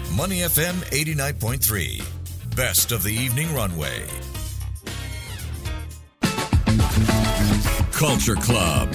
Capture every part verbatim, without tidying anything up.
Money F M eighty-nine point three. Best of the evening runway. Culture Club.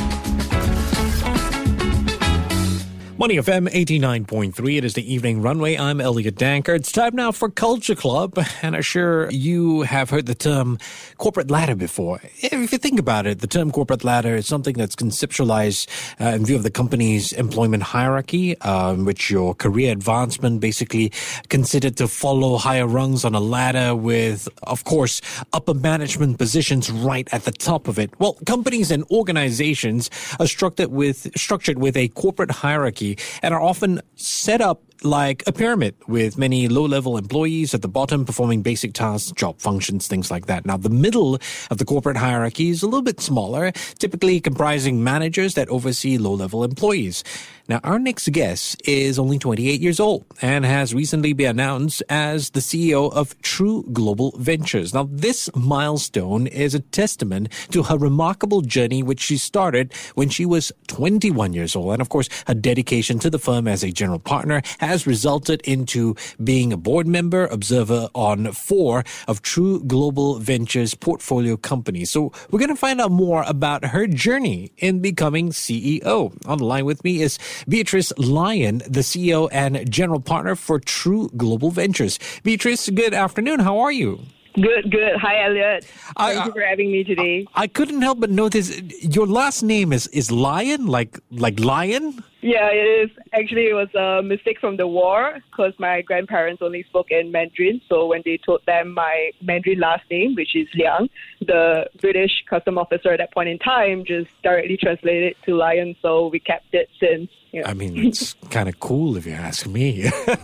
Money F M eighty-nine point three. It is the evening runway. I'm Elliot Danker. It's time now for Culture Club. And I'm sure you have heard the term corporate ladder before. If you think about it, the term corporate ladder is something that's conceptualized uh, in view of the company's employment hierarchy, uh, in which your career advancement basically considered to follow higher rungs on a ladder with, of course, upper management positions right at the top of it. Well, companies and organizations are structured with, structured with a corporate hierarchy and are often set up like a pyramid with many low-level employees at the bottom performing basic tasks, job functions, things like that. Now, the middle of the corporate hierarchy is a little bit smaller, typically comprising managers that oversee low-level employees. Now, our next guest is only twenty-eight years old and has recently been announced as the C E O of True Global Ventures. Now, this milestone is a testament to her remarkable journey, which she started when she was twenty-one years old. And of course, her dedication to the firm as a general partner has resulted into being a board member, observer on four of True Global Ventures portfolio companies. So we're going to find out more about her journey in becoming C E O. On the line with me is Beatrice Lyon, the C E O and general partner for True Global Ventures. Beatrice, good afternoon. How are you? Good, good. Hi, Elliot. I, Thank you for having me today. I couldn't help but notice your last name is, is Lyon, like like lion? Yeah, it is. Actually, it was a mistake from the war because my grandparents only spoke in Mandarin. So when they told them my Mandarin last name, which is Liang, the British custom officer at that point in time just directly translated it to Lion. So we kept it since. Yeah. I mean, it's kind of cool if you ask me.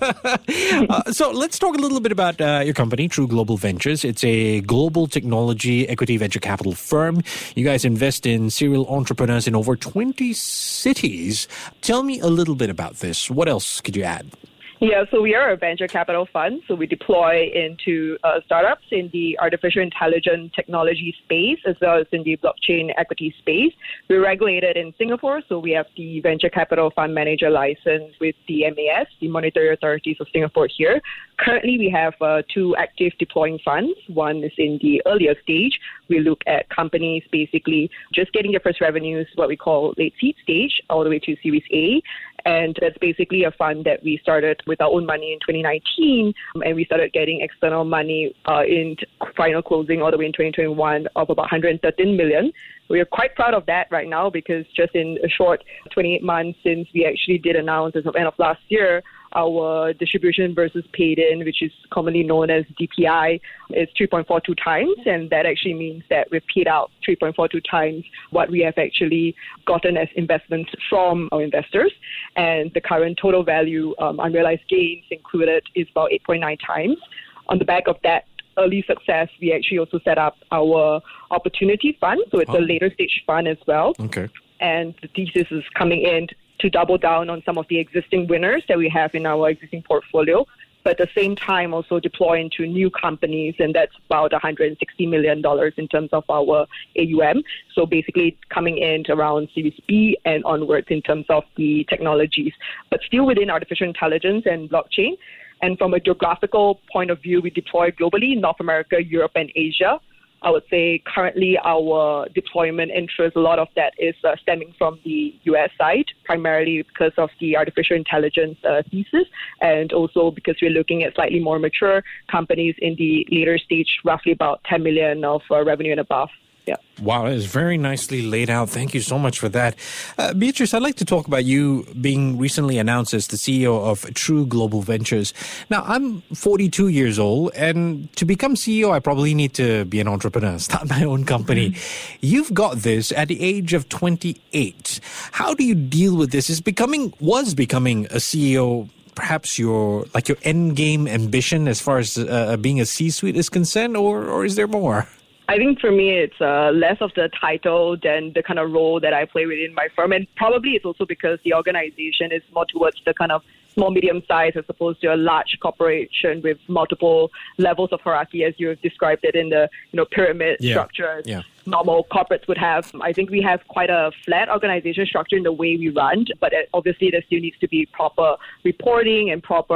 uh, so let's talk a little bit about uh, your company, True Global Ventures. It's a global technology equity venture capital firm. You guys invest in serial entrepreneurs in over twenty cities. Tell me a little bit about this. What else could you add? Yeah, so we are a venture capital fund. So we deploy into uh, startups in the artificial intelligence technology space as well as in the blockchain equity space. We're regulated in Singapore, so we have the venture capital fund manager license with the M A S, the Monetary Authorities of Singapore here. Currently, we have uh, two active deploying funds. One is in the earlier stage. We look at companies basically just getting their first revenues, what we call late seed stage, all the way to Series A. And that's basically a fund that we started with our own money in twenty nineteen, and we started getting external money uh, in final closing all the way in twenty twenty-one of about one hundred thirteen million. We are quite proud of that right now because just in a short twenty-eight months since we actually did announce as of end of last year, our distribution versus paid in, which is commonly known as D P I, is three point four two times. And that actually means that we've paid out three point four two times what we have actually gotten as investments from our investors. And the current total value, um, unrealized gains included, is about eight point nine times. On the back of that early success, we actually also set up our opportunity fund. So it's oh. a later stage fund as well. Okay. And the thesis is coming in to double down on some of the existing winners that we have in our existing portfolio, but at the same time also deploy into new companies, and that's about one hundred sixty million dollars in terms of our A U M. So basically coming in to around Series B and onwards in terms of the technologies, but still within artificial intelligence and blockchain. And from a geographical point of view, we deploy globally, North America, Europe, and Asia. I would say currently our deployment interest, a lot of that is uh, stemming from the U S side, primarily because of the artificial intelligence uh, thesis, and also because we're looking at slightly more mature companies in the later stage, roughly about ten million of uh, revenue and above. Yeah. Wow, that is very nicely laid out. Thank you so much for that. Uh, Beatrice, I'd like to talk about you being recently announced as the C E O of True Global Ventures. Now, I'm forty-two years old, and to become C E O, I probably need to be an entrepreneur, start my own company. Mm-hmm. You've got this at the age of twenty-eight. How do you deal with this? Is becoming, was becoming a C E O perhaps your, like your end game ambition as far as uh, being a C-suite is concerned, or, or is there more? I think for me, it's uh, less of the title than the kind of role that I play within my firm. And probably it's also because the organization is more towards the kind of small, medium size as opposed to a large corporation with multiple levels of hierarchy, as you have described it in the you know pyramid yeah. structure. Yeah. Normal corporates would have. I think we have quite a flat organization structure in the way we run, but obviously there still needs to be proper reporting and proper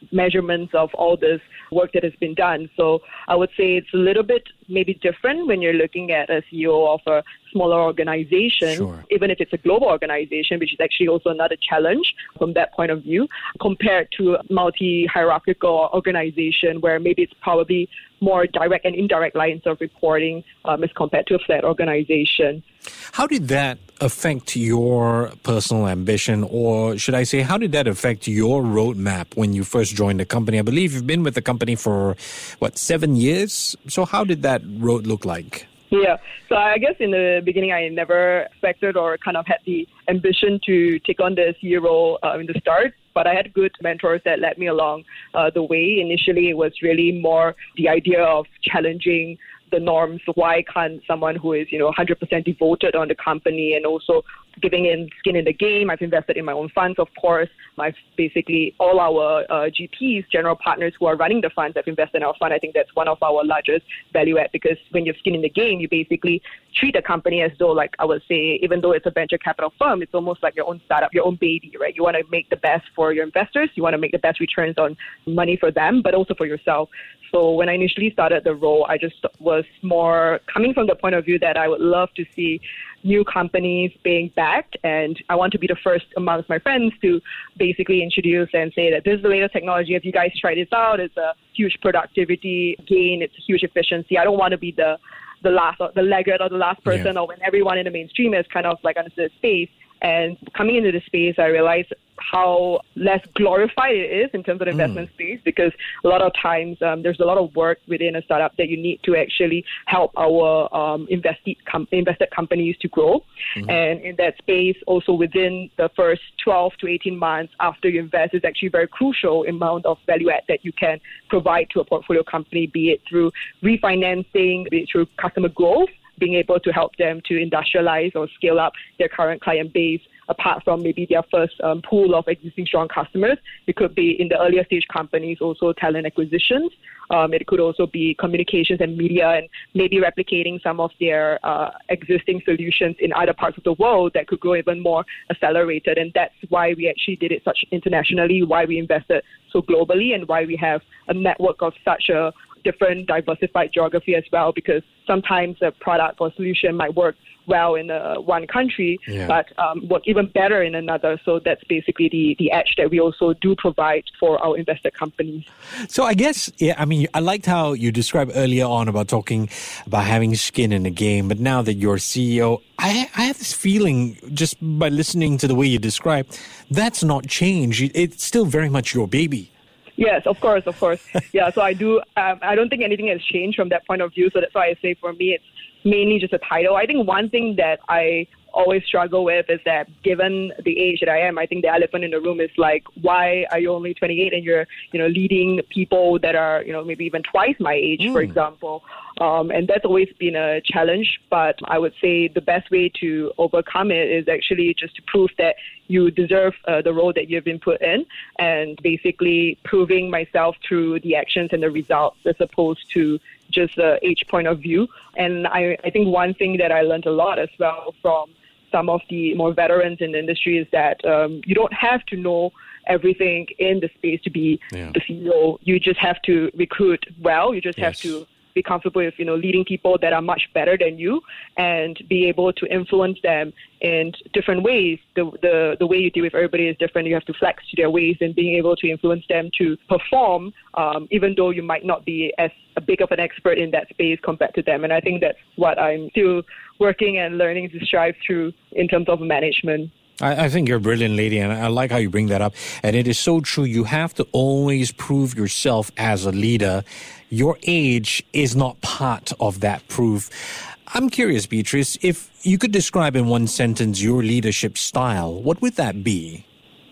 measurements of all this work that has been done. So I would say it's a little bit maybe different when you're looking at a C E O of a smaller organization, sure. even if it's a global organization, which is actually also another challenge from that point of view, compared to a multi-hierarchical organization where maybe it's probably more direct and indirect lines of reporting um, as compared to a flat organization. How did that affect your personal ambition, or should I say, how did that affect your roadmap when you first joined the company? I believe you've been with the company for, what, seven years? So how did that road look like? Yeah, so I guess in the beginning I never expected or kind of had the ambition to take on the C E O role uh, in the start, but I had good mentors that led me along uh, the way. Initially, it was really more the idea of challenging the norms. Why can't someone who is, you know, one hundred percent devoted on the company and also giving in skin in the game? I've invested in my own funds, of course. I've basically all our uh, G Ps, general partners who are running the funds, have invested in our fund. I think that's one of our largest value add, because when you're skin in the game, you basically treat a company as though, like I would say, even though it's a venture capital firm, it's almost like your own startup, your own baby, right? You want to make the best for your investors. You want to make the best returns on money for them, but also for yourself. So when I initially started the role, I just was more coming from the point of view that I would love to see new companies being backed, and I want to be the first amongst my friends to basically introduce and say that this is the latest technology. If you guys try this out, it's a huge productivity gain, it's a huge efficiency. I don't want to be the the last, or the laggard, or the last person, yeah. or when everyone in the mainstream is kind of like under the space. And coming into the space, I realized how less glorified it is in terms of the investment mm. space, because a lot of times um, there's a lot of work within a startup that you need to actually help our um, invested, com- invested companies to grow. Mm-hmm. And in that space, also within the first twelve to eighteen months after you invest, is actually very crucial amount of value add that you can provide to a portfolio company, be it through refinancing, be it through customer growth, being able to help them to industrialize or scale up their current client base, apart from maybe their first um, pool of existing strong customers. It could be in the earlier stage companies, also talent acquisitions. Um, it could also be communications and media, and maybe replicating some of their uh, existing solutions in other parts of the world that could grow even more accelerated. And that's why we actually did it such internationally, why we invested so globally, and why we have a network of such a different diversified geography as well, because sometimes a product or solution might work well in uh, one country, yeah. but um, work even better in another. So that's basically the, the edge that we also do provide for our invested companies. So I guess, yeah, I mean, I liked how you described earlier on about talking about having skin in the game, but now that you're C E O, I, I have this feeling, just by listening to the way you describe, that's not changed. It's still very much your baby. Yes, of course, of course. Yeah, so I do, um, I don't think anything has changed from that point of view. So that's why I say for me, it's mainly just a title. I think one thing that I always struggle with is that given the age that I am, I think the elephant in the room is like, why are you only twenty-eight and you're, you know, leading people that are, you know, maybe even twice my age, mm. for example. Um, and that's always been a challenge. But I would say the best way to overcome it is actually just to prove that you deserve uh, the role that you've been put in, and basically proving myself through the actions and the results as opposed to just the age point of view. And I, I think one thing that I learned a lot as well from some of the more veterans in the industry is that um, you don't have to know everything in the space to be yeah. the C E O. You just have to recruit well. You just yes. have to be comfortable with, you know, leading people that are much better than you and be able to influence them in different ways. The, the the way you deal with everybody is different. You have to flex to their ways, and being able to influence them to perform, um, even though you might not be as big of an expert in that space compared to them. And I think that's what I'm still working and learning to strive through in terms of management. I, I think you're a brilliant lady, and I like how you bring that up. And it is so true. You have to always prove yourself as a leader. Your age is not part of that proof. I'm curious, Beatrice, if you could describe in one sentence your leadership style, what would that be?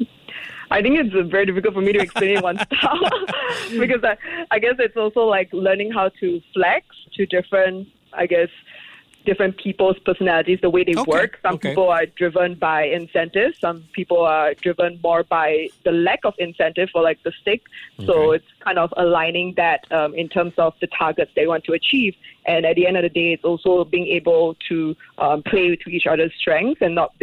I think it's very difficult for me to explain one style because I, I guess it's also like learning how to flex to different, I guess, different people's personalities, the way they okay. work. Some okay. people are driven by incentives. Some people are driven more by the lack of incentive or like the stick. Okay. So it's kind of aligning that um, in terms of the targets they want to achieve. And at the end of the day, it's also being able to um, play to each other's strengths and not being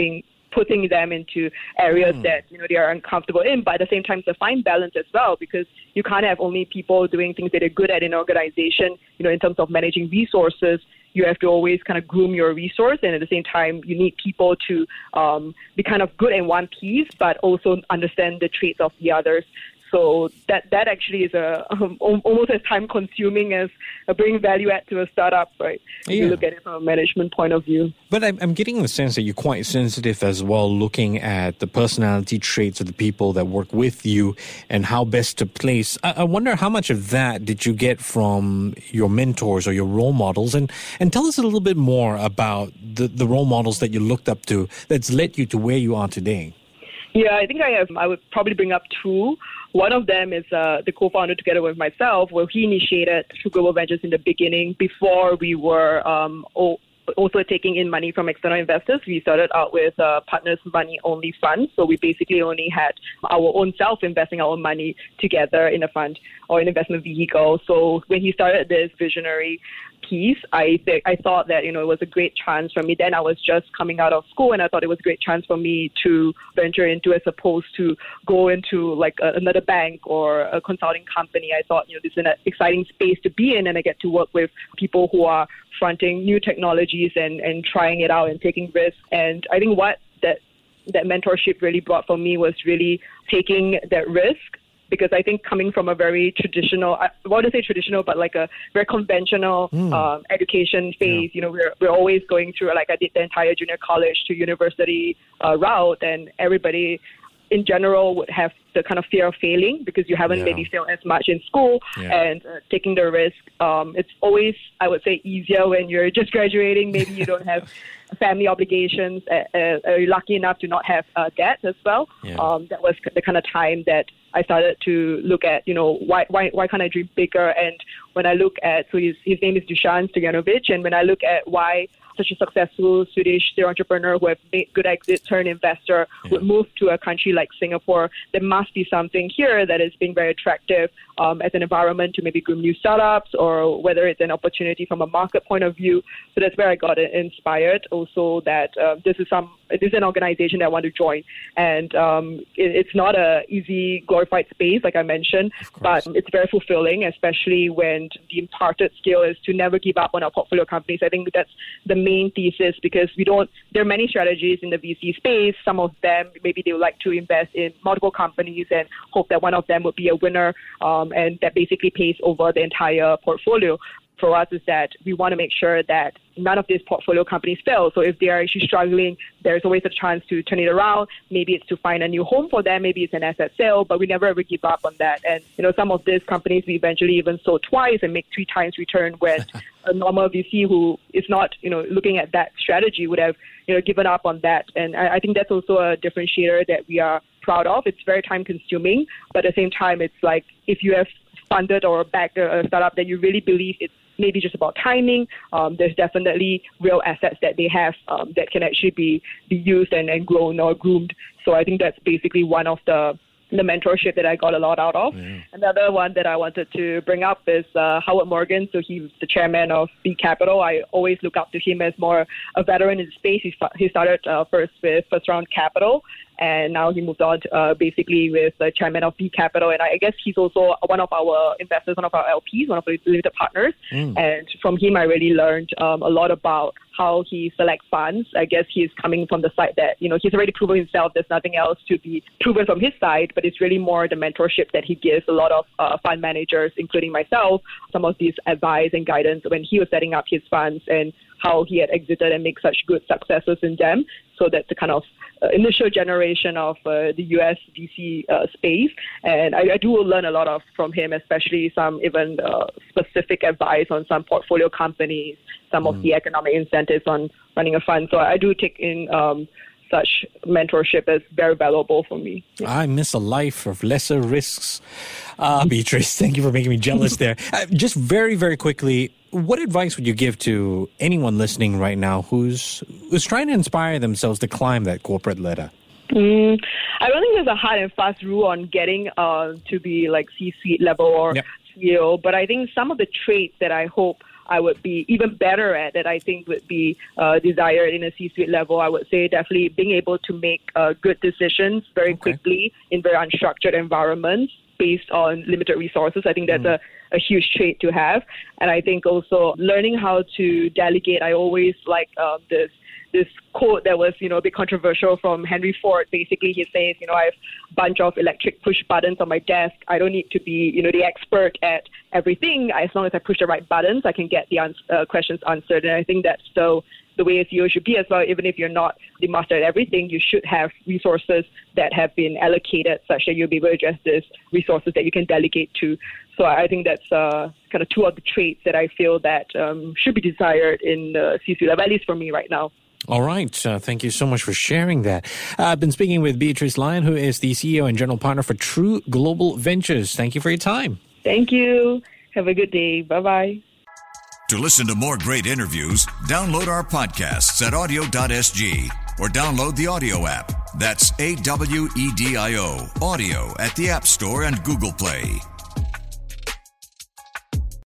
putting them into areas Mm. that, you know, they are uncomfortable in, but at the same time, it's a fine balance as well, because you can't have only people doing things that are good at an organization, you know, in terms of managing resources. You have to always kind of groom your resource, and at the same time, you need people to um, be kind of good in one piece, but also understand the traits of the others. So that that actually is a um, almost as time consuming as uh, bringing value add to a startup, right? If Yeah. you look at it from a management point of view. But I'm, I'm getting the sense that you're quite sensitive as well, looking at the personality traits of the people that work with you and how best to place. I, I wonder how much of that did you get from your mentors or your role models? And, and tell us a little bit more about the, the role models that you looked up to that's led you to where you are today. Yeah, I think I have. I would probably bring up two. One of them is uh, the co-founder together with myself, where he initiated True Global Ventures in the beginning before we were um, o- also taking in money from external investors. We started out with uh, partners money only funds. So we basically only had our own self investing our own money together in a fund or an investment vehicle. So when he started this visionary piece, I th- I thought that, you know, it was a great chance for me. Then I was just coming out of school, and I thought it was a great chance for me to venture into, as opposed to go into like a, another bank or a consulting company. I thought, you know, this is an exciting space to be in, and I get to work with people who are fronting new technologies and, and trying it out and taking risks. And I think what that that mentorship really brought for me was really taking that risk. Because I think coming from a very traditional, I want to say traditional, but like a very conventional Mm. um, education phase, Yeah. you know, we're we're always going through, like I did the entire junior college to university uh, route, and everybody in general would have the kind of fear of failing because you haven't Yeah. maybe failed as much in school, Yeah. and uh, taking the risk. Um, it's always, I would say, easier when you're just graduating. Maybe you don't have family obligations. Uh, uh, are you lucky enough to not have uh, debt as well? Yeah. Um, that was the kind of time that I started to look at, you know, why why why can't I dream bigger? And when I look at, so his, his name is Dusan Stojanovic, and when I look at why such a successful Swedish serial entrepreneur who have made good exit, turn investor, Yeah. would move to a country like Singapore, there must be something here that is being very attractive um, as an environment to maybe groom new startups, or whether it's an opportunity from a market point of view. So that's where I got inspired. Also, that uh, this is some this is an organization that I want to join, and um, it, it's not a easy glorified space like I mentioned, but it's very fulfilling, especially when the imparted skill is to never give up on our portfolio companies. I think that's the main thesis, because we don't. There are many strategies in the V C space. Some of them maybe they would like to invest in multiple companies and hope that one of them would be a winner, um, and that basically pays over the entire portfolio. For us is that we want to make sure that none of these portfolio companies fail. So if they are actually struggling, there's always a chance to turn it around. Maybe it's to find a new home for them. Maybe it's an asset sale, but we never ever give up on that. And, you know, some of these companies we eventually even sold twice and make three times return, when a normal V C who is not, you know, looking at that strategy would have, you know, given up on that. And I, I think that's also a differentiator that we are proud of. It's very time consuming, but at the same time, it's like if you have funded or backed a startup that you really believe it's maybe just about timing, um, there's definitely real assets that they have um, that can actually be, be used and, and grown or groomed. So I think that's basically one of the the mentorship that I got a lot out of. Yeah. Another one that I wanted to bring up is uh, Howard Morgan. So he's the chairman of B Capital. I always look up to him as more a veteran in the space. He, he started uh, first with First Round Capital, and now he moved on to, uh, basically with the chairman of B Capital. And I guess he's also one of our investors, one of our L Ps, one of our limited partners. Mm. And from him, I really learned um, a lot about how he selects funds. I guess he's coming from the side that, you know, he's already proven himself. There's nothing else to be proven from his side, but it's really more the mentorship that he gives a lot of uh, fund managers, including myself, some of these advice and guidance when he was setting up his funds and how he had exited and make such good successes in them. So that's the kind of uh, initial generation of uh, the U S V C uh, space. And I, I do learn a lot of from him, especially some even uh, specific advice on some portfolio companies, some mm. of the economic incentives on running a fund. So I do take in um, such mentorship as very valuable for me. Yeah. I miss a life of lesser risks. Uh, Beatrice, thank you for making me jealous there. Uh, just very, very quickly, what advice would you give to anyone listening right now who's who's trying to inspire themselves to climb that corporate ladder? Mm, I don't think there's a hard and fast rule on getting uh, to be like C-suite level or yep. C E O, but I think some of the traits that I hope I would be even better at that I think would be uh, desired in a C-suite level. I would say definitely being able to make uh, good decisions very okay. quickly in very unstructured environments based on limited resources. I think that's mm. a, a huge trait to have. And I think also learning how to delegate. I always like uh, this this quote that was, you know, a bit controversial from Henry Ford. Basically, he says, you know, I have a bunch of electric push buttons on my desk. I don't need to be, you know, the expert at everything. As long as I push the right buttons, I can get the ans- uh, questions answered. And I think that's so the way a C E O should be as well. Even if you're not the master at everything, you should have resources that have been allocated such that you'll be able to address this, resources that you can delegate to. So I think that's uh, kind of two of the traits that I feel that um, should be desired in the C-suite level, at least for me right now. All right. Uh, thank you so much for sharing that. Uh, I've been speaking with Beatrice Lyon, who is the C E O and General Partner for True Global Ventures. Thank you for your time. Thank you. Have a good day. Bye-bye. To listen to more great interviews, download our podcasts at audio dot s g or download the audio app. That's A W E D I O, audio at the App Store and Google Play.